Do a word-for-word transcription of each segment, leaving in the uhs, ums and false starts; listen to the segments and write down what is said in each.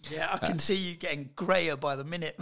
Yeah, I can uh, see you getting greyer by the minute.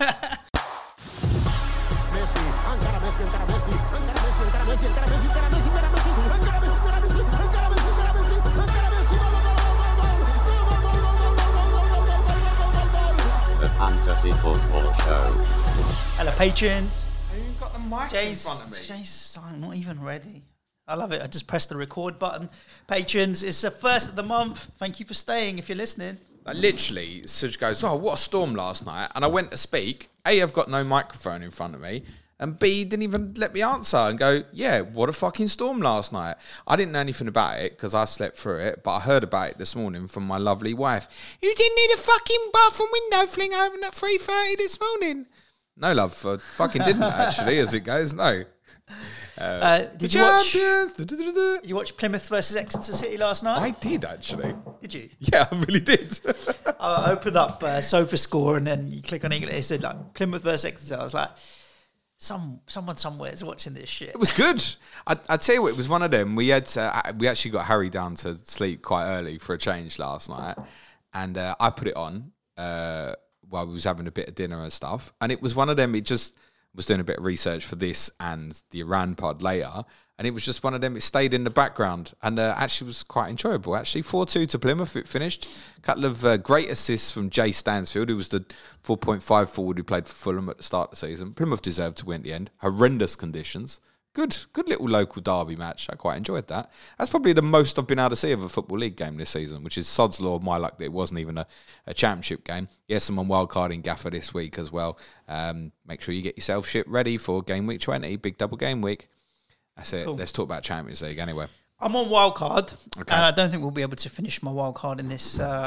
The Fantasy Football Show. Hello, patrons. You've got the mic James, in front of me. James, I'm not even ready. I love it. I just pressed the record button. Patrons, it's the first of the month. Thank you for staying if you're listening. Like literally, Suj goes, oh, what a storm last night. And I went to speak. A, I've got no microphone in front of me. And B, didn't even let me answer and go, yeah, what a fucking storm last night. I didn't know anything about it because I slept through it. But I heard about it this morning from my lovely wife. You didn't need a fucking bathroom window fling open at three thirty this morning. No, love. I fucking didn't, actually, as it goes. No. Uh, uh, did, you watch, did you watch Plymouth versus Exeter City last night? I did, actually. Did you? Yeah, I really did. I opened up uh, SofaScore and then you click on English. It said like Plymouth versus Exeter. I was like, some someone somewhere is watching this shit. It was good. I I tell you what, it was one of them. We had uh, we actually got Harry down to sleep quite early for a change last night, and uh, I put it on uh, while we was having a bit of dinner and stuff. And it was one of them. It just was doing a bit of research for this and the Iran pod later. And it was just one of them, it stayed in the background and uh, actually was quite enjoyable. Actually, four two to Plymouth, it finished. A couple of uh, great assists from Jay Stansfield, who was the four point five forward who played for Fulham at the start of the season. Plymouth deserved to win at the end. Horrendous conditions. Good, good little local derby match. I quite enjoyed that. That's probably the most I've been able to see of a Football League game this season, which is sod's law of my luck that it wasn't even a, a championship game. Yes, I'm on wildcarding Gaffer this week as well. Um, make sure you get yourself shit ready for game week twenty, big double game week. That's it. Cool. Let's talk about Champions League anyway. I'm on wildcard, okay. and I don't think we'll be able to finish my wildcard in this uh,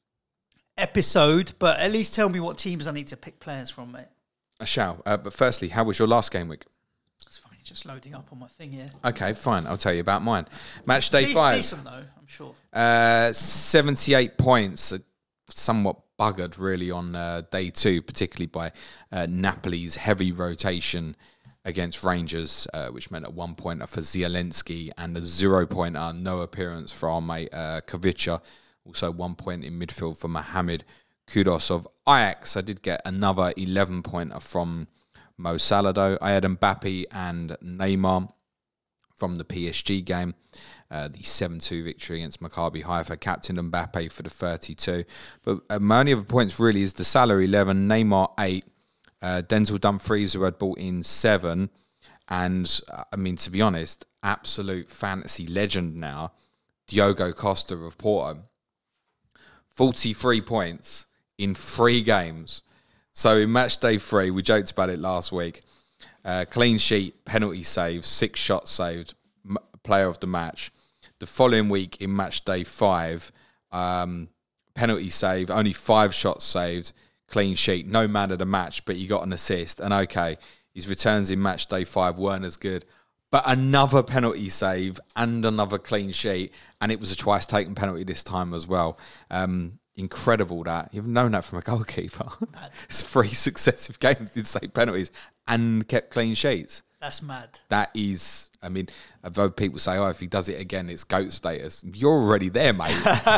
episode, but at least tell me what teams I need to pick players from, mate. I shall. Uh, but firstly, how was your last game week? It's fine. Just loading up on my thing here. Okay, fine. I'll tell you about mine. Match day De- five. Decent though, I'm sure. Uh, seventy-eight points. Somewhat buggered really on uh, day two, particularly by uh, Napoli's heavy rotation against Rangers, uh, which meant a one pointer for Zielinski and a zero pointer, no appearance for our mate uh, Kavica. Also one point in midfield for Mohamed Kudus of Ajax. I did get another eleven pointer from Mo Salah though. I had Mbappe and Neymar from the P S G game. Uh, the seven two victory against Maccabi Haifa. Captain Mbappe for the thirty-two. But uh, my only other points really is the Salah eleven, Neymar eight, uh, Denzel Dumfries who had brought in seven. And, uh, I mean, to be honest, absolute fantasy legend now, Diogo Costa of Porto. forty-three points in three games. So in match day three, we joked about it last week. Uh, clean sheet, penalty save, six shots saved, m- player of the match. The following week in match day five, um, penalty save, only five shots saved, clean sheet, no man of the match, but he got an assist. And okay, his returns in match day five weren't as good, but another penalty save and another clean sheet, and it was a twice taken penalty this time as well. Um, incredible that. You've known that from a goalkeeper. It's three successive games did save penalties and kept clean sheets. That's mad. That is, I mean, although people say, oh, if he does it again, it's GOAT status. You're already there, mate.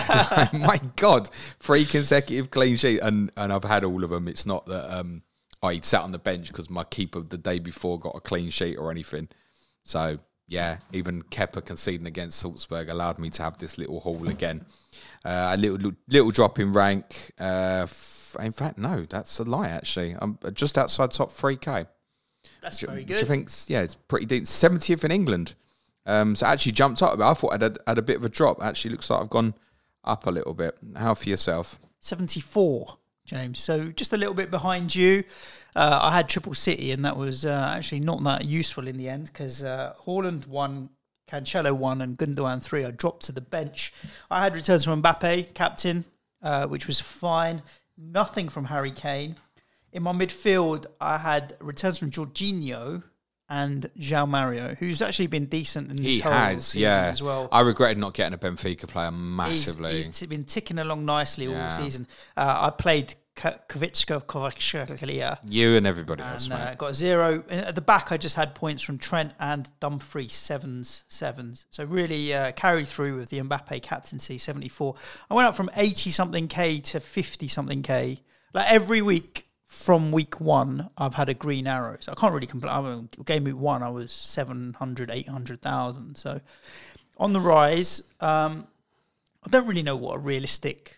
My God, three consecutive clean sheets, and, and I've had all of them. It's not that um, oh, he'd sat on the bench because my keeper the day before got a clean sheet or anything. So, yeah, even Kepa conceding against Salzburg allowed me to have this little haul again. Uh, a little little drop in rank. Uh, f- in fact, no, that's a lie, actually. I'm just outside top three K. That's which, very good. Which I think, yeah, it's pretty decent. seventieth in England. Um, so actually jumped up a bit. I thought I'd had, had a bit of a drop. Actually, looks like I've gone up a little bit. How for yourself? seventy-four, James. So just a little bit behind you. Uh, I had Triple City, and that was uh, actually not that useful in the end because uh, Haaland won, Cancelo won, and Gundogan three. I dropped to the bench. I had returns from Mbappe, captain, uh, which was fine. Nothing from Harry Kane. In my midfield, I had returns from Jorginho and João Mario, who's actually been decent in this He whole has, season yeah. as well. I regretted not getting a Benfica player massively. He's, he's been ticking along nicely Yeah. all season. Uh, I played Kvitska Kovacic You and everybody else, and mate. uh, got zero. At the back, I just had points from Trent and Dumfries, sevens, sevens. So really uh, carried through with the Mbappe captaincy, seventy-four. I went up from eighty-something K to fifty-something K. Like every week from week one, I've had a green arrow. So I can't really complain. I mean, game week one, I was seven hundred, eight hundred thousand. So on the rise, um, I don't really know what a realistic,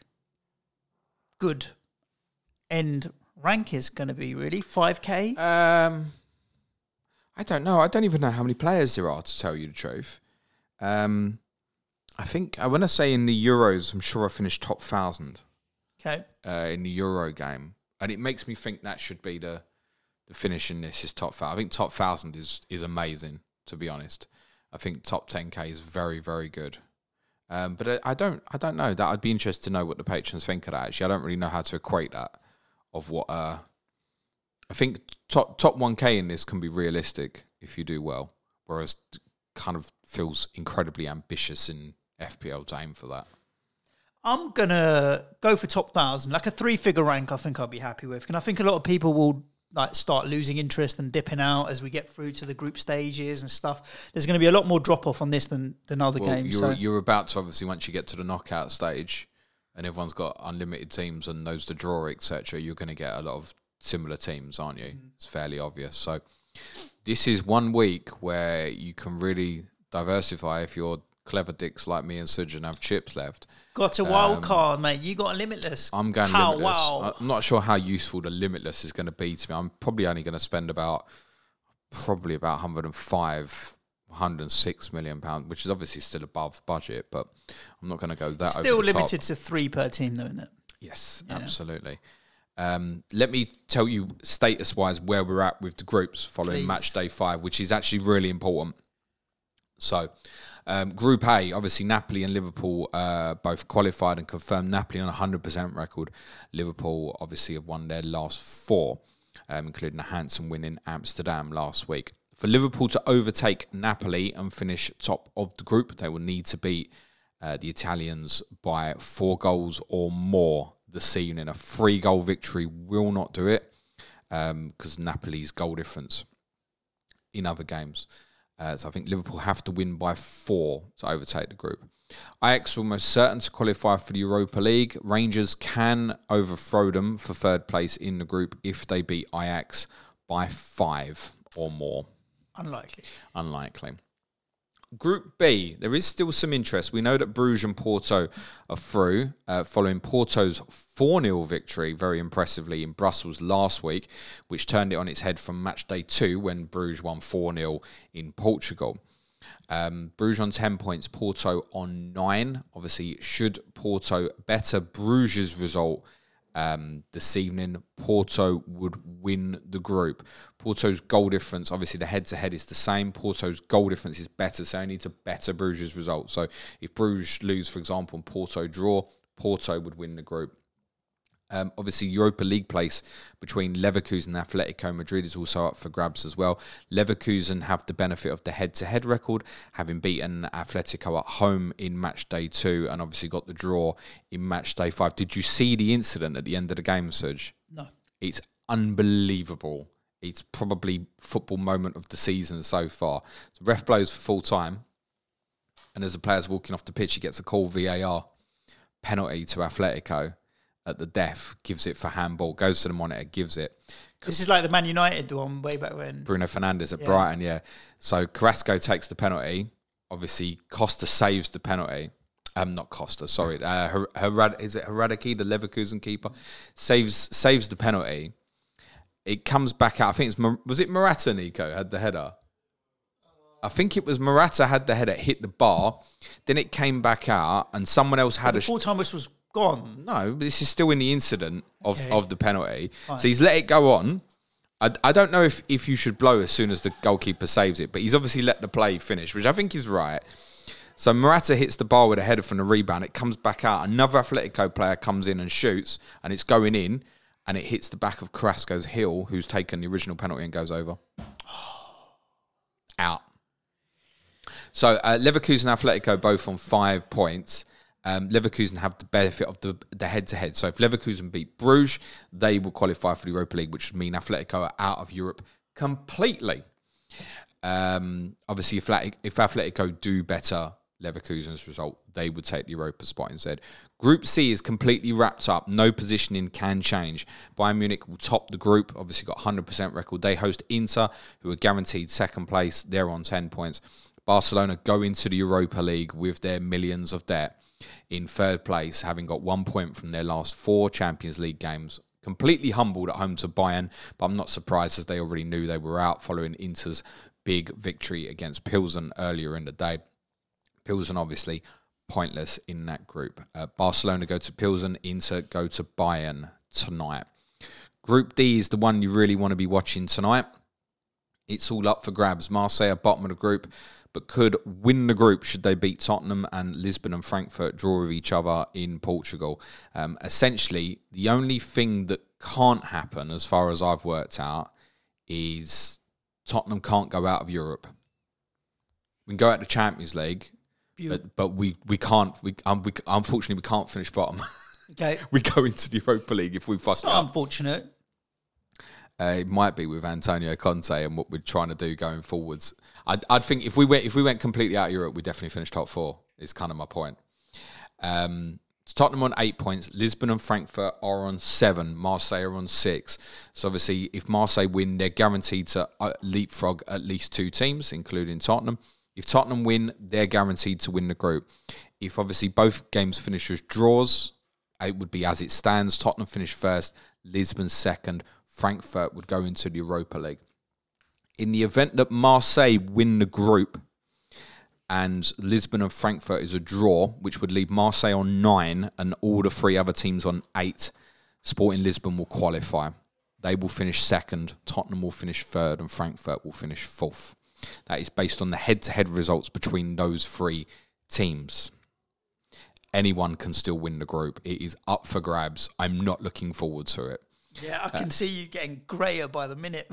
good end rank is going to be, really. five K? Um, I don't know. I don't even know how many players there are, to tell you the truth. Um, I think, uh, when I say in the Euros, I'm sure I finished top one thousand Okay. uh, in the Euro game. And it makes me think that should be the the finish in this is top one thousand. I think top one thousand is, is amazing, to be honest. I think top ten K is very, very good. Um, but I, I don't I don't know. That I'd be interested to know what the patrons think of that, actually. I don't really know how to equate that. Of what uh, I think top top one K in this can be realistic if you do well, whereas kind of feels incredibly ambitious in F P L to aim for that. I'm going to go for top one thousand. Like a three-figure rank, I think I'll be happy with. And I think a lot of people will like start losing interest and dipping out as we get through to the group stages and stuff. There's going to be a lot more drop-off on this than, than other Well, games. You're, so. you're about to, obviously, once you get to the knockout stage and everyone's got unlimited teams and knows the draw, et cetera, you're going to get a lot of similar teams, aren't you? Mm. It's fairly obvious. So this is one week where you can really diversify if you're clever dicks like me and Suj and have chips left. Got a wild Um, card, mate. You got a limitless. I'm going How, limitless. wow. I'm not sure how useful the limitless is going to be to me. I'm probably only going to spend about probably about one hundred five, one hundred six million pounds, which is obviously still above budget, but I'm not going to go that Still over the limited top. to three per team, though, isn't it? Yes, Yeah. absolutely. Um, let me tell you status-wise where we're at with the groups following Please. match day five, which is actually really important. So, um, Group A, obviously Napoli and Liverpool uh, both qualified and confirmed. Napoli on a one hundred percent record. Liverpool obviously have won their last four, um, including a handsome win in Amsterdam last week. For Liverpool to overtake Napoli and finish top of the group, they will need to beat uh, the Italians by four goals or more this evening. A three-goal victory will not do it because um, Napoli's goal difference in other games. Uh, so I think Liverpool have to win by four to overtake the group. Ajax are almost certain to qualify for the Europa League. Rangers can overthrow them for third place in the group if they beat Ajax by five or more. Unlikely. Unlikely. Group B, there is still some interest. We know that Bruges and Porto are through, uh, following Porto's four nil victory, very impressively, in Brussels last week, which turned it on its head from match day two when Bruges won four nil in Portugal. Um, Bruges on ten points, Porto on nine. Obviously, should Porto better Bruges' result Um, this evening, Porto would win the group. Porto's goal difference, obviously the head-to-head is the same. Porto's goal difference is better, so they need to better Bruges' result. So if Bruges lose, for example, and Porto draw, Porto would win the group. Um, obviously, Europa League place between Leverkusen and Atletico Madrid is also up for grabs as well. Leverkusen have the benefit of the head-to-head record, having beaten Atletico at home in match day two and obviously got the draw in match day five. Did you see the incident at the end of the game, Suj? No. It's unbelievable. It's probably football moment of the season so far. So ref blows for full time, and as the player's walking off the pitch, he gets a call V A R penalty to Atletico. At the death, gives it for handball, goes to the monitor, gives it. This is like the Man United one way back when. Bruno Fernandes at Yeah. Brighton, yeah. So Carrasco takes the penalty. Obviously, Costa saves the penalty. Um, not Costa, sorry. Uh, Her- Herad- is it Haradaki, the Leverkusen keeper? Saves saves the penalty. It comes back out. I think it's, Mar- was it Morata, Nico, had the header? I think it was Morata had the header, hit the bar. Then it came back out and someone else had The a... sh- full-time whistle was gone. No, this is still in the incident of, Okay. of the penalty. Fine. So he's let it go on. I, I don't know if, if you should blow as soon as the goalkeeper saves it, but he's obviously let the play finish, which I think is right. So Morata hits the bar with a header from the rebound. It comes back out. Another Atletico player comes in and shoots, and it's going in, and it hits the back of Carrasco's heel, who's taken the original penalty and goes over. out. So uh, Leverkusen and Atletico both on five points. Um, Leverkusen have the benefit of the, the head-to-head. So if Leverkusen beat Bruges, they will qualify for the Europa League, which would mean Atletico are out of Europe completely. Um, obviously, if, if Atletico do better Leverkusen's result, they would take the Europa spot instead. Group C is completely wrapped up. No positioning can change. Bayern Munich will top the group. Obviously got one hundred percent record. They host Inter, who are guaranteed second place. They're on ten points. Barcelona go into the Europa League with their millions of debt in third place, having got one point from their last four Champions League games. Completely humbled at home to Bayern, but I'm not surprised as they already knew they were out following Inter's big victory against Pilsen earlier in the day. Pilsen obviously pointless in that group. Uh, Barcelona go to Pilsen, Inter go to Bayern tonight. Group D is the one you really want to be watching tonight. It's all up for grabs. Marseille are bottom of the group, but could win the group should they beat Tottenham, and Lisbon and Frankfurt draw with each other in Portugal. Um, essentially, the only thing that can't happen, as far as I've worked out, is Tottenham can't go out of Europe. We can go out to Champions League, but, but we, we can't. We, um, we unfortunately we can't finish bottom. Okay, we go into the Europa League if we fuss it's it not up. unfortunate. Uh, it might be with Antonio Conte and what we're trying to do going forwards. I'd, I'd think if we went if we went completely out of Europe, we definitely finish top four. Is kind of my point. Um, it's Tottenham on eight points. Lisbon and Frankfurt are on seven. Marseille are on six. So obviously, if Marseille win, they're guaranteed to leapfrog at least two teams, including Tottenham. If Tottenham win, they're guaranteed to win the group. If obviously both games finish as draws, it would be as it stands. Tottenham finish first, Lisbon second. Frankfurt would go into the Europa League. In the event that Marseille win the group and Lisbon and Frankfurt is a draw, which would leave Marseille on nine and all the three other teams on eight, Sporting Lisbon will qualify. They will finish second, Tottenham will finish third, and Frankfurt will finish fourth. That is based on the head-to-head results between those three teams. Anyone can still win the group. It is up for grabs. I'm not looking forward to it. Yeah, I can uh, see you getting greyer by the minute.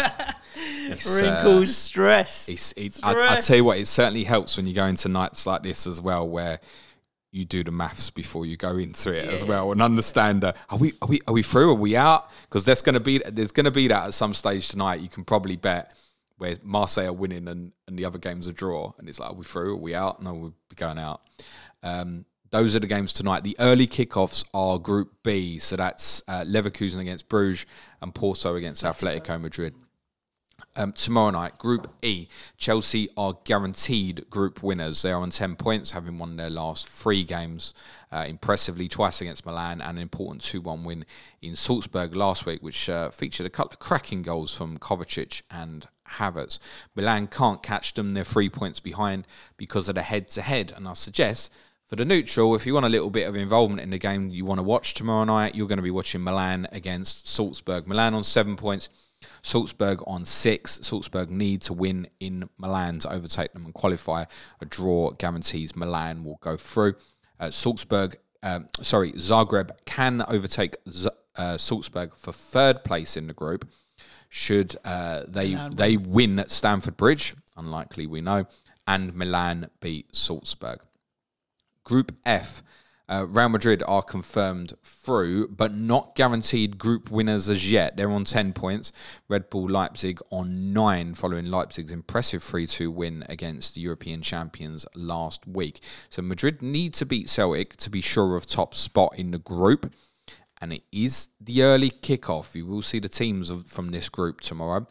Wrinkles, uh, stress. It's, it's, stress. I, I tell you what, it certainly helps when you go into nights like this as well, where you do the maths before you go into it yeah. as well, and understand uh, are we are we are we through? Are we out? Because there's going to be there's going to be that at some stage tonight. You can probably bet where Marseille are winning and, and the other game's a draw, and it's like, are we through? Are we out? No, we'll be going out. Um, Those are the games tonight. The early kickoffs are Group B, so that's uh, Leverkusen against Bruges and Porto against Atletico Madrid. Um, tomorrow night, Group E, Chelsea are guaranteed group winners. They are on ten points, having won their last three games uh, impressively, twice against Milan and an important two one win in Salzburg last week, which uh, featured a couple of cracking goals from Kovacic and Havertz. Milan can't catch them. They're three points behind because of the head-to-head, and I suggest for the neutral, if you want a little bit of involvement in the game you want to watch tomorrow night, you're going to be watching Milan against Salzburg. Milan on seven points, Salzburg on six. Salzburg need to win in Milan to overtake them and qualify. A draw guarantees Milan will go through. Uh, Salzburg, um, sorry, Zagreb can overtake Z- uh, Salzburg for third place in the group. Should uh, they Milan they win. win at Stamford Bridge, unlikely we know, and Milan beat Salzburg. Group F, uh, Real Madrid are confirmed through, but not guaranteed group winners as yet. They're on ten points. Red Bull Leipzig on nine, following Leipzig's impressive three two win against the European champions last week. So Madrid need to beat Celtic to be sure of top spot in the group. And it is the early kickoff. You will see the teams of, from this group tomorrow.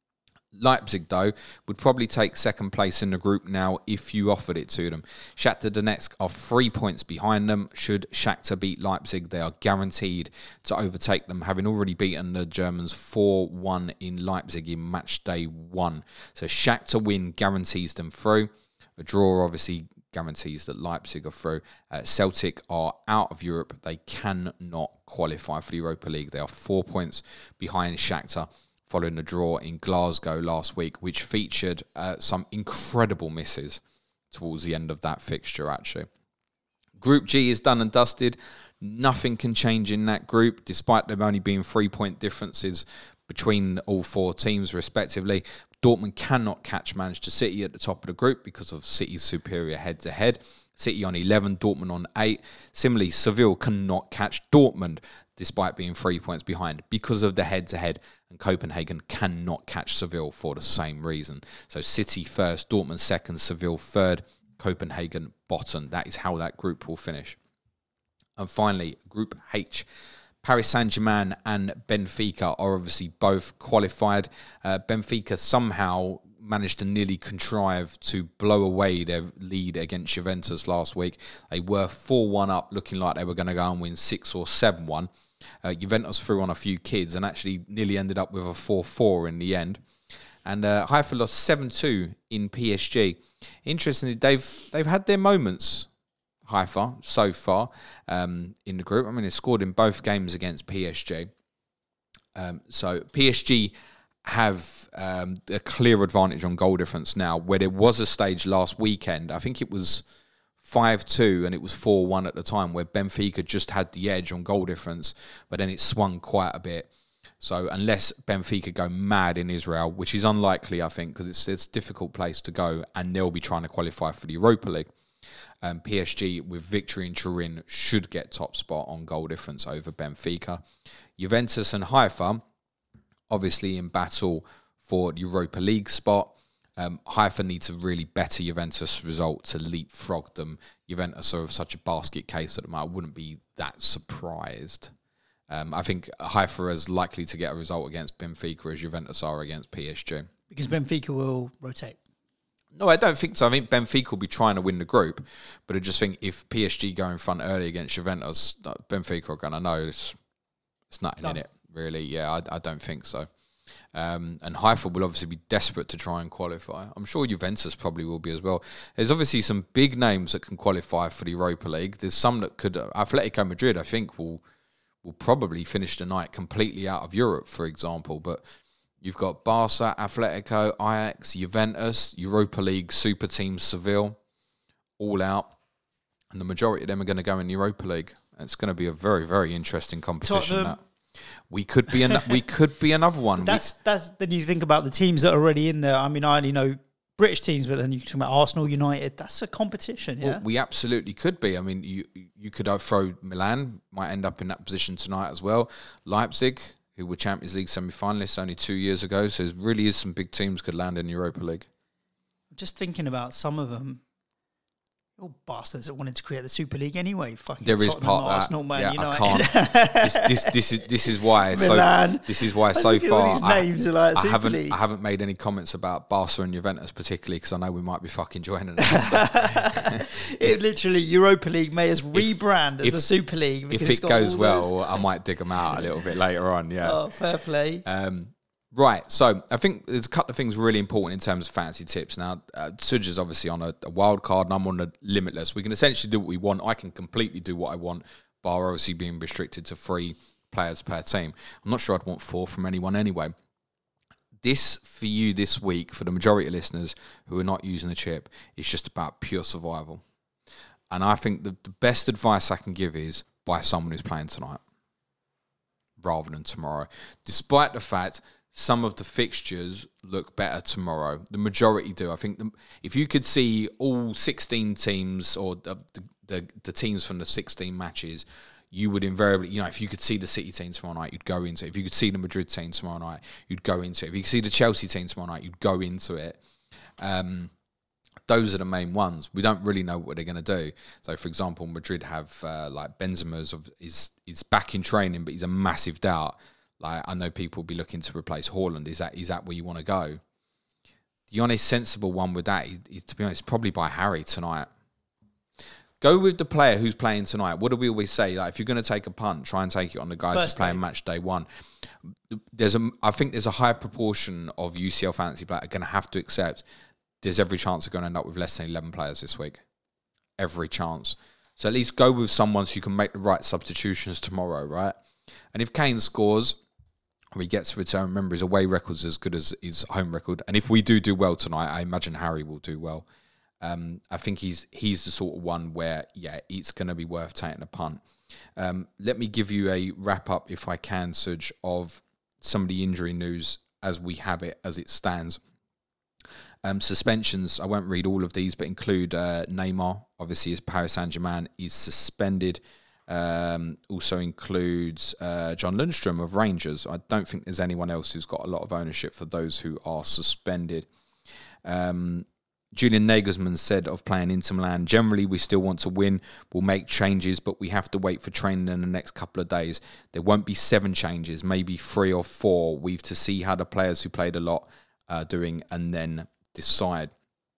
Leipzig, though, would probably take second place in the group now if you offered it to them. Shakhtar Donetsk are three points behind them. Should Shakhtar beat Leipzig, they are guaranteed to overtake them, having already beaten the Germans four one in Leipzig in match day one. So Shakhtar win guarantees them through. A draw obviously guarantees that Leipzig are through. Uh, Celtic are out of Europe. They cannot qualify for the Europa League. They are four points behind Shakhtar, following the draw in Glasgow last week, which featured uh, some incredible misses towards the end of that fixture, actually. Group G is done and dusted. Nothing can change in that group, despite them only being three-point differences between all four teams, respectively. Dortmund cannot catch Manchester City at the top of the group because of City's superior head-to-head. City on eleven, Dortmund on eight. Similarly, Seville cannot catch Dortmund, despite being three points behind, because of the head-to-head, and Copenhagen cannot catch Seville for the same reason. So City first, Dortmund second, Seville third, Copenhagen bottom. That is how that group will finish. And finally, Group H. Paris Saint-Germain and Benfica are obviously both qualified. Uh, Benfica somehow managed to nearly contrive to blow away their lead against Juventus last week. They were four one up, looking like they were going to go and win six or seven one. Uh, Juventus threw on a few kids and actually nearly ended up with a four four in the end. And uh, Haifa lost seven two in P S G. Interestingly, they've they've had their moments, Haifa, so far um, in the group. I mean, they scored in both games against P S G. Um, so P S G have um, a clear advantage on goal difference now, where there was a stage last weekend, I think it was five two and it was four one at the time, where Benfica just had the edge on goal difference, but then it swung quite a bit. So unless Benfica go mad in Israel, which is unlikely, I think, because it's, it's a difficult place to go, and they'll be trying to qualify for the Europa League, um, P S G, with victory in Turin, should get top spot on goal difference over Benfica. Juventus and Haifa, obviously in battle for the Europa League spot. Um, Haifa need to really better Juventus' result to leapfrog them. Juventus are such a basket case that I wouldn't be that surprised. Um, I think Haifa is likely to get a result against Benfica as Juventus are against P S G. Because Benfica will rotate. No, I don't think so. I think Benfica will be trying to win the group, but I just think if P S G go in front early against Juventus, Benfica are going to know it's, it's nothing Done. in it, really. Yeah, I, I don't think so. Um, and Haifa will obviously be desperate to try and qualify. I'm sure Juventus probably will be as well. There's obviously some big names that can qualify for the Europa League. There's some that could. Atletico Madrid, I think, will will probably finish the night completely out of Europe, for example. But you've got Barca, Atletico, Ajax, Juventus, Europa League super team Seville, all out, and the majority of them are going to go in the Europa League. It's going to be a very, very interesting competition. Tottenham. That. We could be an, we could be another one. That's that's then you think about the teams that are already in there. I mean, I only know British teams, but then you talk about Arsenal, United. That's a competition, yeah. Well, we absolutely could be. I mean, you you could throw Milan, might end up in that position tonight as well. Leipzig, who were Champions League semi-finalists only two years ago, so there really is some big teams could land in the Europa League. Just thinking about some of them. All bastards that wanted to create the Super League anyway. Fucking there is Tottenham, part of that. Arsenal, Man yeah, United. I can't. this, this, this is this is why. Milan. So this is why so far all these names I, are like I Super haven't League. I haven't made any comments about Barca and Juventus particularly because I know we might be fucking joining them. It literally Europa League may as rebrand as if, the Super League. If it goes well, those. I might dig them out a little bit later on. Yeah. Oh, fair play. Um, Right, so I think there's a couple of things really important in terms of fantasy tips. Now, uh, Suj is obviously on a, a wild card and I'm on a limitless. We can essentially do what we want. I can completely do what I want, bar obviously being restricted to three players per team. I'm not sure I'd want four from anyone anyway. This, for you this week, for the majority of listeners who are not using the chip, is just about pure survival. And I think the, the best advice I can give is buy someone who's playing tonight rather than tomorrow, despite the fact some of the fixtures look better tomorrow. The majority do. I think the, if you could see all sixteen teams or the, the the teams from the sixteen matches, you would invariably, you know, if you could see the City team tomorrow night, you'd go into it. If you could see the Madrid team tomorrow night, you'd go into it. If you could see the Chelsea team tomorrow night, you'd go into it. Um, those are the main ones. We don't really know what they're going to do. So, for example, Madrid have uh, like Benzema's of is is back in training, but he's a massive doubt. Like, I know people will be looking to replace Haaland. Is that is that where you want to go? The honest, sensible one with that is, is, to be honest, probably by Harry tonight. Go with the player who's playing tonight. What do we always say? Like, if you're going to take a punt, try and take it on the guys who's playing match day one. There's a, I think there's a high proportion of U C L fantasy players are going to have to accept there's every chance they're going to end up with less than eleven players this week. Every chance. So at least go with someone so you can make the right substitutions tomorrow, right? And if Kane scores, or he gets to return, remember his away record's as good as his home record. And if we do do well tonight, I imagine Harry will do well. Um, I think he's he's the sort of one where, yeah, it's going to be worth taking a punt. Um, let me give you a wrap-up, if I can, Suj, of some of the injury news as we have it, as it stands. Um, suspensions, I won't read all of these, but include uh, Neymar, obviously, as Paris Saint-Germain is suspended. Um, also includes uh, John Lundstrom of Rangers. I don't think there's anyone else who's got a lot of ownership for those who are suspended. Um, Julian Nagelsmann said of playing Inter Milan, generally we still want to win, we'll make changes, but we have to wait for training in the next couple of days. There won't be seven changes, maybe three or four. We've to see how the players who played a lot are doing and then decide.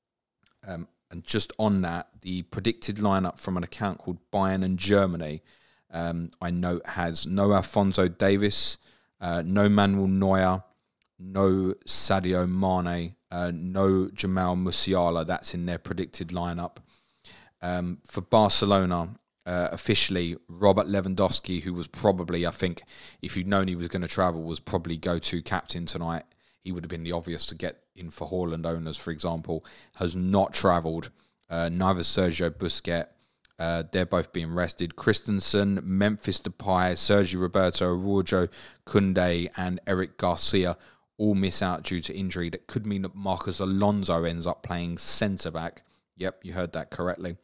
Um, and just on that, the predicted lineup from an account called Bayern and Germany, um, I note has no Alphonso Davies, uh, no Manuel Neuer, no Sadio Mane, uh, no Jamal Musiala. That's in their predicted lineup. Um, for Barcelona, uh, officially, Robert Lewandowski, who was probably, I think, if you'd known he was going to travel, was probably go-to captain tonight. He would have been the obvious to get in for Haaland owners, for example, has not travelled. Uh, neither Sergio Busquets. Uh, they're both being rested. Christensen, Memphis Depay, Sergio Roberto, Rojo, Koundé, and Eric Garcia all miss out due to injury. That could mean that Marcos Alonso ends up playing centre-back. Yep, you heard that correctly.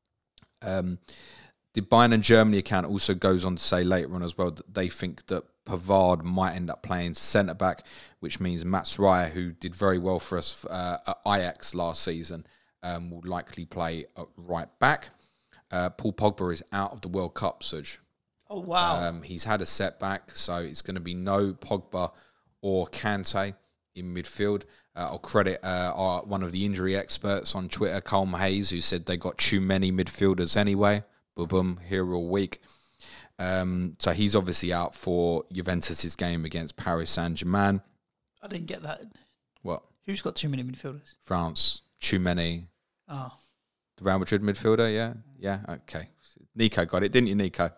Um, the Bayern and Germany account also goes on to say later on as well that they think that Pavard might end up playing centre-back, which means Mats Raya, who did very well for us uh, at Ajax last season, um, will likely play at right back. Uh, Paul Pogba is out of the World Cup, Suj. Oh, wow. Um, he's had a setback, so it's going to be no Pogba or Kante in midfield. Uh, I'll credit uh, our, one of the injury experts on Twitter, Colm Hayes, who said they got too many midfielders anyway. Boom, boom, here all week. Um, so he's obviously out for Juventus' game against Paris Saint-Germain. I didn't get that. What? Who's got too many midfielders? France. Too many. Oh. The Real Madrid midfielder, yeah? Yeah, okay. Nico got it, didn't you, Nico?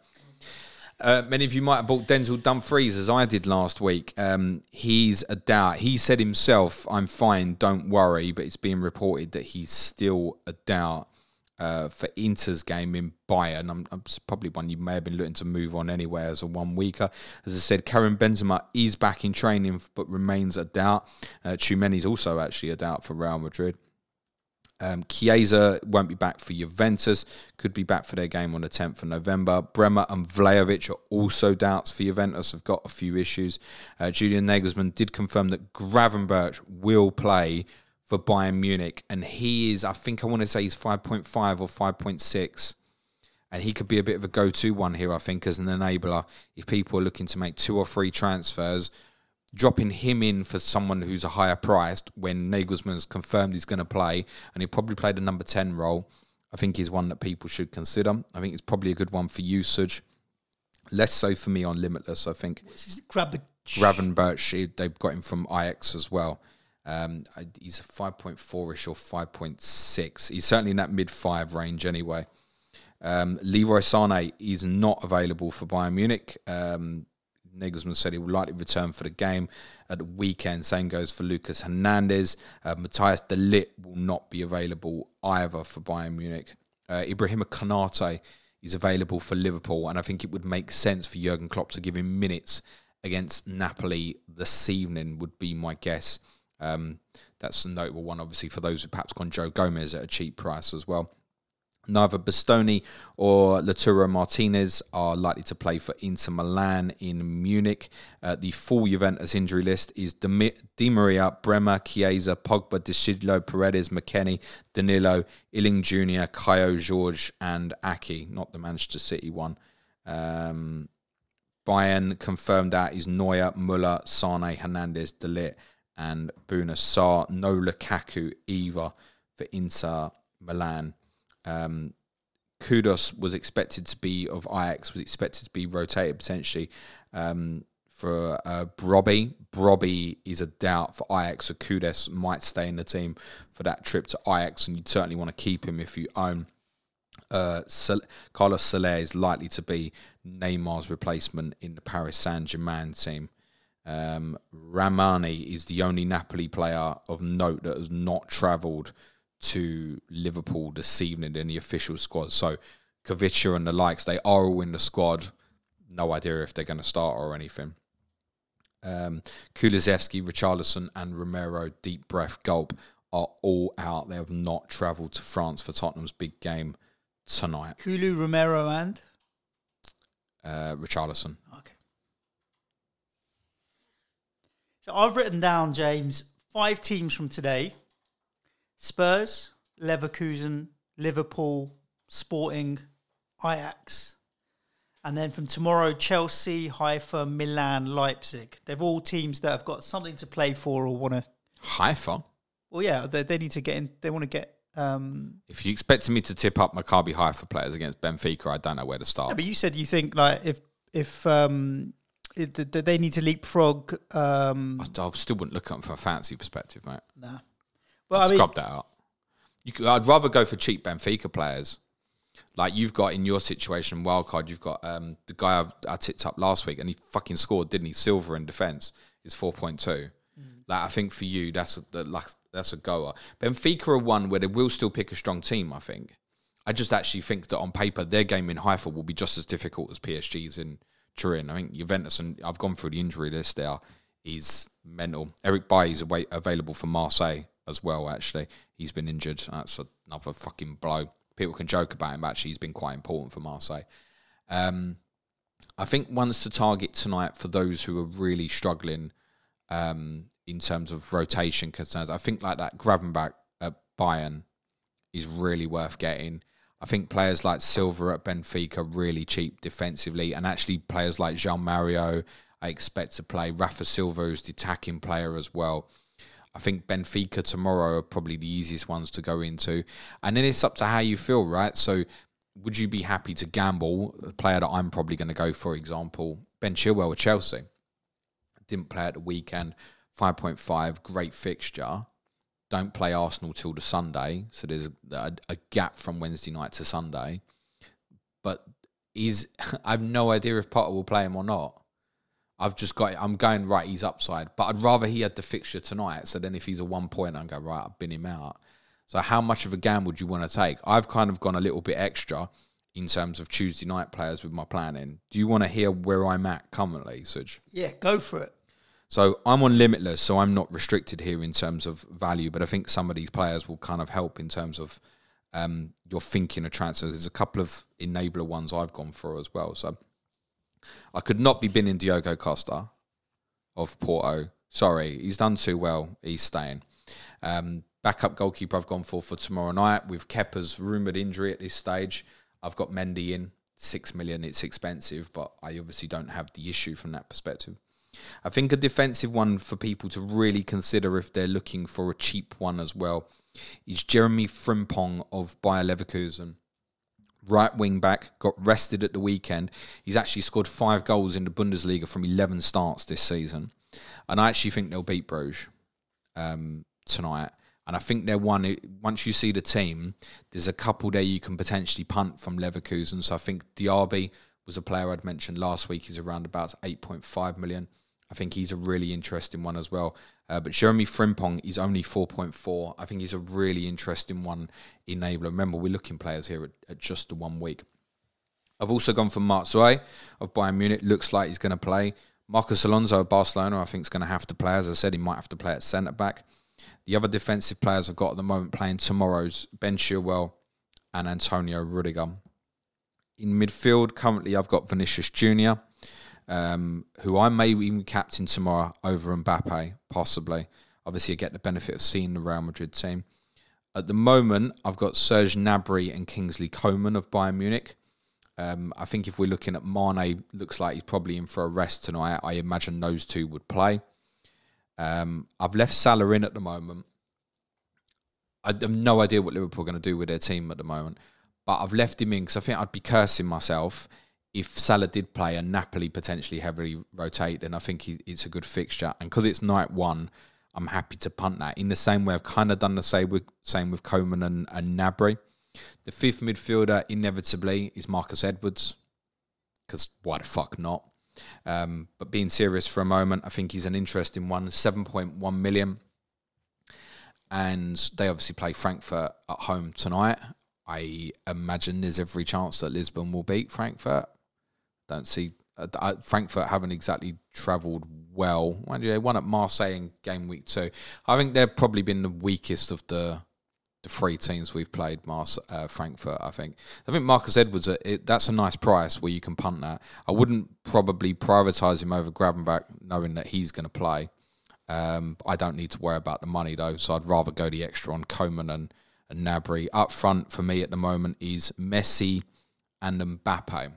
Uh, many of you might have bought Denzel Dumfries, as I did last week. Um, he's a doubt. He said himself, I'm fine, don't worry, but it's being reported that he's still a doubt. Uh, for Inter's game in Bayern. I'm, I'm probably one you may have been looking to move on anyway as a one-weeker. As I said, Karim Benzema is back in training but remains a doubt. Uh, Tchouameni's also actually a doubt for Real Madrid. Um, Chiesa won't be back for Juventus, could be back for their game on the tenth of November. Bremer and Vlahovic are also doubts for Juventus, have got a few issues. Uh, Julian Nagelsmann did confirm that Gravenberch will play for Bayern Munich, and he is, I think I want to say he's five point five or five point six, and he could be a bit of a go-to one here, I think, as an enabler. If people are looking to make two or three transfers, dropping him in for someone who's a higher priced when Nagelsmann has confirmed he's going to play, and he'll probably play the number ten role, I think is one that people should consider. I think it's probably a good one for usage. Less so for me on Limitless, I think. Grab Gravenberch, they've got him from Ajax as well. Um, he's a five point four-ish or five point six. He's certainly in that mid-five range anyway. Um, Leroy Sané is not available for Bayern Munich. Um, Nagelsmann said he will likely return for the game at the weekend. Same goes for Lucas Hernandez. Uh, Matthias de Ligt will not be available either for Bayern Munich. Uh, Ibrahima Konate is available for Liverpool, and I think it would make sense for Jurgen Klopp to give him minutes against Napoli this evening, would be my guess. Um, that's a notable one, obviously, for those who perhaps gone Joe Gomez at a cheap price as well. Neither Bastoni or Lautaro Martinez are likely to play for Inter Milan in Munich. Uh, the full Juventus injury list is Di, Di Maria, Bremer, Chiesa, Pogba, De Sciglio, Paredes, McKennie, Danilo, Illing Junior, Caio Jorge, and Aki, not the Manchester City one. Um, Bayern confirmed that is Neuer, Müller, Sane, Hernandez, De Ligt, and Bouna Sarr. No Lukaku either for Inter Milan. Um, Kudus was expected to be, of Ajax, was expected to be rotated potentially um, for uh, Brobbey. Brobbey is a doubt for Ajax, so Kudus might stay in the team for that trip to Ajax, and you'd certainly want to keep him if you own. Uh, Sol- Carlos Soler is likely to be Neymar's replacement in the Paris Saint-Germain team. Um, Ramani is the only Napoli player of note that has not travelled to Liverpool this evening in the official squad. So Kavicha and the likes, they are all in the squad. No idea if they're going to start or anything. Um, Kulusevski, Richarlison and Romero, deep breath, gulp, are all out. They have not travelled to France for Tottenham's big game tonight. Kulu, Romero and? Uh, Richarlison. Okay. So I've written down, James, five teams from today. Spurs, Leverkusen, Liverpool, Sporting, Ajax. And then from tomorrow, Chelsea, Haifa, Milan, Leipzig. They're all teams that have got something to play for or want to... Haifa? Well, yeah, they, they need to get in. They want to get... Um, if you expected me to tip up Maccabi Haifa players against Benfica, I don't know where to start. Yeah, but you said you think like if if um, it, that they need to leapfrog... Um, I, I still wouldn't look at them from a fancy perspective, mate. Nah. Well, I'd I mean, scrub that out. You could, I'd rather go for cheap Benfica players. Like you've got in your situation, wildcard, you've got um, the guy I, I tipped up last week and he fucking scored, didn't he? Silver in defence is four point two. Mm. Like I think for you, that's a, like, that's a goer. Benfica are one where they will still pick a strong team, I think. I just actually think that on paper, their game in Haifa will be just as difficult as P S G's in Turin. I think Juventus, and I've gone through the injury list there, is mental. Eric Bailly is away, available for Marseille as well, actually. He's been injured. That's another fucking blow. People can joke about him, but actually he's been quite important for Marseille. Um, I think ones to target tonight for those who are really struggling um, in terms of rotation concerns. I think like that Gravenberch at Bayern is really worth getting. I think players like Silva at Benfica really cheap defensively, and actually players like Jean Mario I expect to play. Rafa Silva is the attacking player as well. I think Benfica tomorrow are probably the easiest ones to go into. And then it's up to how you feel, right? So would you be happy to gamble? A player that I'm probably going to go, for example, Ben Chilwell at Chelsea. Didn't play at the weekend. five point five, great fixture. Don't play Arsenal till the Sunday. So there's a, a gap from Wednesday night to Sunday. But he's, I have no idea if Potter will play him or not. I've just got, I'm going, right, he's upside. But I'd rather he had the fixture tonight. So then if he's a one point, I'd go, right, I've bin him out. So how much of a gamble do you want to take? I've kind of gone a little bit extra in terms of Tuesday night players with my planning. Do you want to hear where I'm at currently, Suj? Yeah, go for it. So I'm on Limitless, so I'm not restricted here in terms of value. But I think some of these players will kind of help in terms of um, your thinking of transfers. There's a couple of enabler ones I've gone for as well. So I could not be binning Diogo Costa of Porto. Sorry, he's done too well. He's staying. Um, backup goalkeeper I've gone for for tomorrow night with Kepa's rumoured injury at this stage. I've got Mendy in. Six million, it's expensive, but I obviously don't have the issue from that perspective. I think a defensive one for people to really consider if they're looking for a cheap one as well is Jeremy Frimpong of Bayer Leverkusen. Right wing back, got rested at the weekend. He's actually scored five goals in the Bundesliga from eleven starts this season. And I actually think they'll beat Bruges um, tonight. And I think they're one, once you see the team, there's a couple there you can potentially punt from Leverkusen. So I think Diaby was a player I'd mentioned last week. He's around about eight point five million. I think he's a really interesting one as well. Uh, but Jeremy Frimpong is only four point four. I think he's a really interesting one enabler. Remember, we're looking players here at, at just the one week. I've also gone for Marc Zoe of Bayern Munich. Looks like he's going to play. Marcos Alonso of Barcelona, I think, is going to have to play. As I said, he might have to play at centre-back. The other defensive players I've got at the moment playing tomorrow's Ben Chilwell and Antonio Rudiger. In midfield, currently I've got Vinicius Junior, um, who I may even captain tomorrow over Mbappe, possibly. Obviously, I get the benefit of seeing the Real Madrid team. At the moment, I've got Serge Gnabry and Kingsley Coman of Bayern Munich. Um, I think if we're looking at Mane, looks like he's probably in for a rest tonight. I imagine those two would play. Um, I've left Salah in at the moment. I have no idea what Liverpool are going to do with their team at the moment. But I've left him in because I think I'd be cursing myself if Salah did play and Napoli potentially heavily rotate. Then I think he, it's a good fixture. And because it's night one, I'm happy to punt that. In the same way, I've kind of done the same with, same with Coman and, and Gnabry. The fifth midfielder, inevitably, is Marcus Edwards. Because why the fuck not? Um, but being serious for a moment, I think he's an interesting one. seven point one million. And they obviously play Frankfurt at home tonight. I imagine there's every chance that Lisbon will beat Frankfurt. Don't see... Uh, Frankfurt haven't exactly travelled well. They won at Marseille in game week two. I think they've probably been the weakest of the the three teams we've played. Mars, uh, Frankfurt, I think. I think Marcus Edwards, it, that's a nice price where you can punt that. I wouldn't probably prioritise him over Gravenbach, knowing that he's going to play. Um, I don't need to worry about the money though, so I'd rather go the extra on Coman and, and Gnabry. Up front for me at the moment is Messi and Mbappe.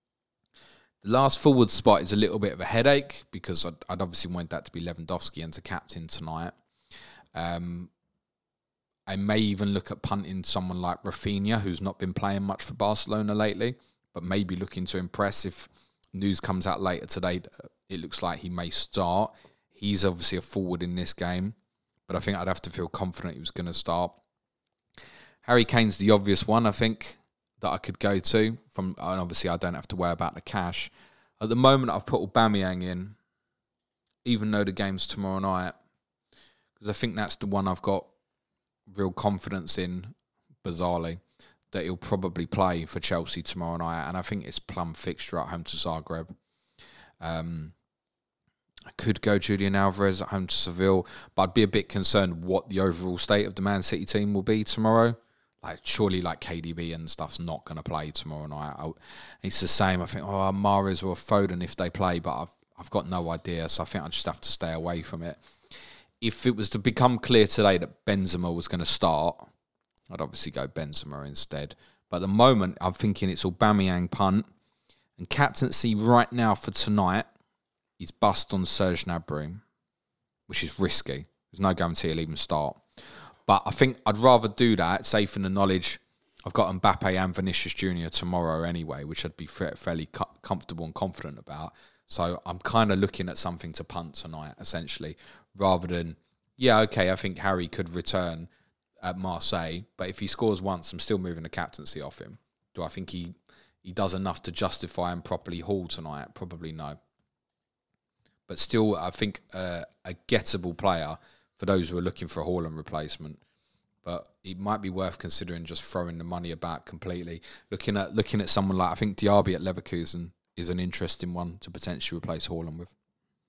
The last forward spot is a little bit of a headache because I'd, I'd obviously want that to be Lewandowski and to captain tonight. Um, I may even look at punting someone like Rafinha, who's not been playing much for Barcelona lately, but maybe looking to impress. If news comes out later today, it looks like he may start. He's obviously a forward in this game, but I think I'd have to feel confident he was going to start. Harry Kane's the obvious one, I think, that I could go to. From, and obviously, I don't have to worry about the cash. At the moment, I've put Aubameyang in, even though the game's tomorrow night, because I think that's the one I've got real confidence in, bizarrely, that he'll probably play for Chelsea tomorrow night. And I think it's plum fixture at home to Zagreb. Um, I could go Julian Alvarez at home to Seville, but I'd be a bit concerned what the overall state of the Man City team will be tomorrow. Like, surely, like, K D B and stuff's not going to play tomorrow night. I, it's the same. I think, oh, Mahrez or Foden if they play, but I've I've got no idea, so I think I just have to stay away from it. If it was to become clear today that Benzema was going to start, I'd obviously go Benzema instead. But at the moment, I'm thinking it's Aubameyang punt. And captaincy right now for tonight is bust on Serge Gnabry, which is risky. There's no guarantee he'll even start. But I think I'd rather do that, safe in the knowledge I've got Mbappe and Vinicius Junior tomorrow anyway, which I'd be fairly comfortable and confident about. So I'm kind of looking at something to punt tonight, essentially, rather than, yeah, okay, I think Harry could return at Marseille, but if he scores once, I'm still moving the captaincy off him. Do I think he, he does enough to justify and properly haul tonight? Probably no. But still, I think uh, a gettable player for those who are looking for a Haaland replacement. But it might be worth considering just throwing the money about completely. Looking at looking at someone like, I think Diaby at Leverkusen is an interesting one to potentially replace Haaland with.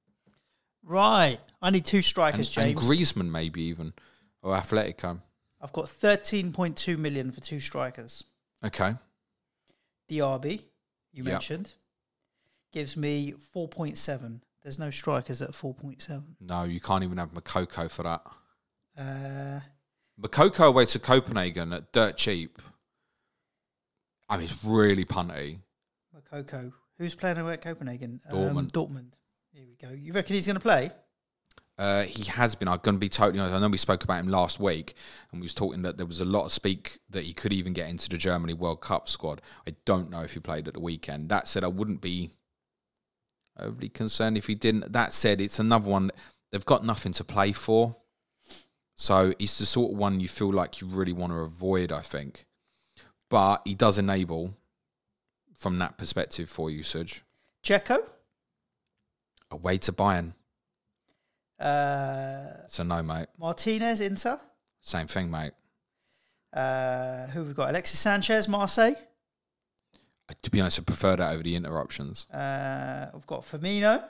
Right. I need two strikers, and, James. And Griezmann maybe even, or Atletico. I've got thirteen point two million for two strikers. Okay. Diaby, you yep. mentioned, gives me four point seven. There's no strikers at four point seven. No, you can't even have Makoko for that. Uh, Makoko away to Copenhagen at dirt cheap. I mean, it's really punty. Makoko. Who's playing away at Copenhagen? Dortmund. Um, Dortmund. Here we go. You reckon he's going to play? Uh, he has been. I'm going to be totally honest. I know we spoke about him last week, and we was talking that there was a lot of speak that he could even get into the Germany World Cup squad. I don't know if he played at the weekend. That said, I wouldn't be overly concerned if he didn't. That said, it's another one. They've got nothing to play for. So it's the sort of one you feel like you really want to avoid, I think. But he does enable from that perspective for you, Suj. Dzeko? Away to Bayern. Uh, it's a no, mate. Martinez, Inter? Same thing, mate. Uh, who have we got? Alexis Sanchez, Marseille? To be honest, I prefer that over the Inter options. Uh, we've got Firmino.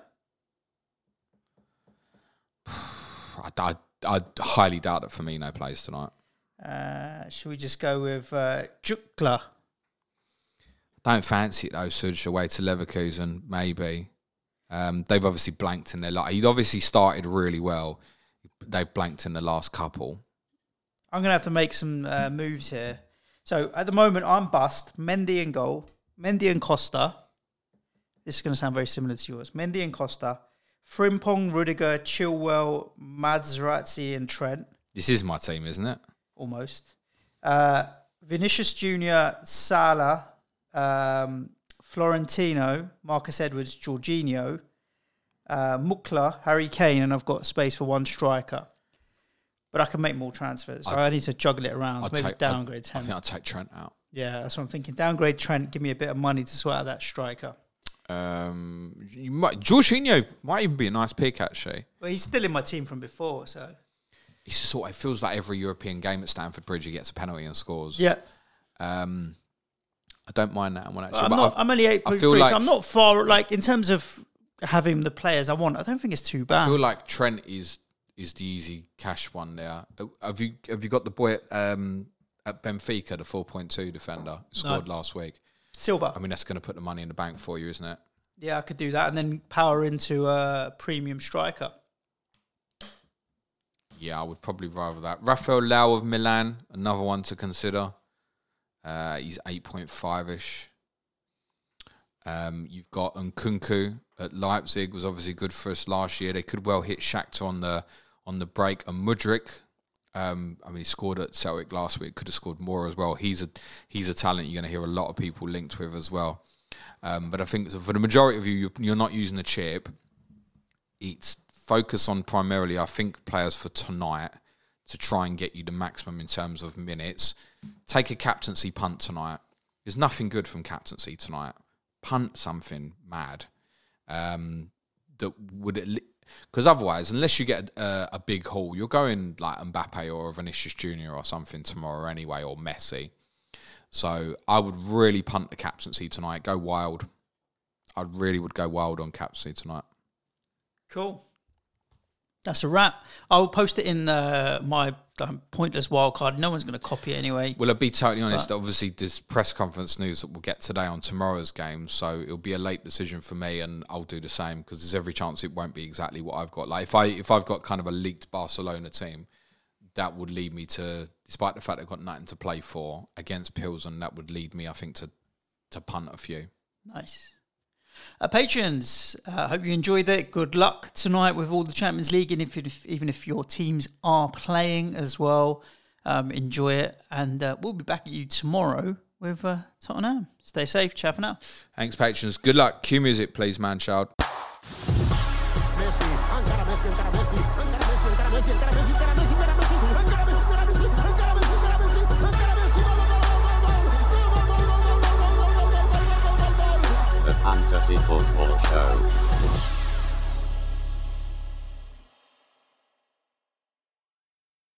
I, I, I highly doubt that Firmino plays tonight. Uh, should we just go with uh, Jukla? Don't fancy it though, Suj, away to Leverkusen, maybe. Um, they've obviously blanked in their life. He'd obviously started really well. They've blanked in the last couple. I'm going to have to make some uh, moves here. So at the moment, I'm bust. Mendy in goal. Mendy and Costa. This is going to sound very similar to yours. Mendy and Costa. Frimpong, Rudiger, Chilwell, Materazzi and Trent. This is my team, isn't it? Almost. Uh, Vinicius Junior, Salah, um, Florentino, Marcus Edwards, Jorginho, uh, Mukla, Harry Kane, and I've got space for one striker. But I can make more transfers. I'd, I need to juggle it around. I'd Maybe take, downgrade I'd, Trent. I think I'd take Trent out. Yeah, that's what I'm thinking. Downgrade Trent, give me a bit of money to sort out that striker. Um, you might, Jorginho might even be a nice pick, actually. Well, he's still in my team from before, so... It's just sort of, it feels like every European game at Stamford Bridge he gets a penalty and scores. Yeah. Um, I don't mind that one, actually. I'm, but not, I'm only eight point three, like, so I'm not far, like, in terms of having the players I want, I don't think it's too I bad. feel like Trent is is the easy cash one there. Uh, Have you have you got the boy at, um, at Benfica, the four point two defender who scored No. last week? Silva. I mean, that's going to put the money in the bank for you, isn't it? Yeah, I could do that and then power into a premium striker. Yeah, I would probably rather that. Rafael Leao of Milan, another one to consider. Uh, he's eight point five-ish. Um, you've got Nkunku at Leipzig, was obviously good for us last year. They could well hit Shakhtar on the on the break. And Mudryk, um, I mean, he scored at Celtic last week. Could have scored more as well. He's a he's a talent you're going to hear a lot of people linked with as well. Um, but I think for the majority of you, you're, you're not using the chip. It's focus on primarily, I think, players for tonight to try and get you the maximum in terms of minutes. Take a captaincy punt tonight. There's nothing good from captaincy tonight. Punt something mad. Um, that would because otherwise, unless you get a, a big haul, you're going like Mbappe or Vinicius Junior or something tomorrow anyway, or Messi. So I would really punt the captaincy tonight. Go wild. I really would go wild on captaincy tonight. Cool. That's a wrap. I'll post it in uh, my um, pointless wildcard. No one's going to copy it anyway. Well, I'll be totally honest. But obviously, this press conference news that we'll get today on tomorrow's game, so it'll be a late decision for me, and I'll do the same because there's every chance it won't be exactly what I've got. Like if I if I've got kind of a leaked Barcelona team, that would lead me to, despite the fact I've got nothing to play for against Pilsen, that would lead me, I think, to to punt a few. Nice. Uh, patrons, I uh, hope you enjoyed it. Good luck tonight with all the Champions League, and if, if even if your teams are playing as well, um, enjoy it. And uh, we'll be back at you tomorrow with uh, Tottenham. Stay safe. Ciao for now. Thanks, patrons. Good luck. Cue music, please, man child.